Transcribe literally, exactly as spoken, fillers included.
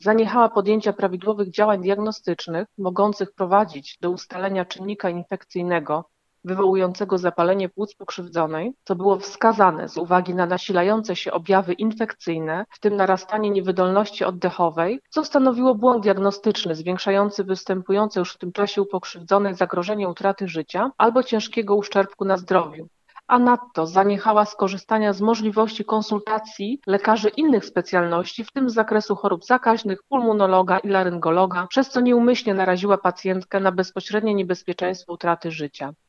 Zaniechała podjęcia prawidłowych działań diagnostycznych mogących prowadzić do ustalenia czynnika infekcyjnego wywołującego zapalenie płuc pokrzywdzonej, co było wskazane z uwagi na nasilające się objawy infekcyjne, w tym narastanie niewydolności oddechowej, co stanowiło błąd diagnostyczny zwiększający występujące już w tym czasie u pokrzywdzonej zagrożenie utraty życia albo ciężkiego uszczerbku na zdrowiu. A nadto zaniechała skorzystania z możliwości konsultacji lekarzy innych specjalności, w tym z zakresu chorób zakaźnych, pulmonologa i laryngologa, przez co nieumyślnie naraziła pacjentkę na bezpośrednie niebezpieczeństwo utraty życia.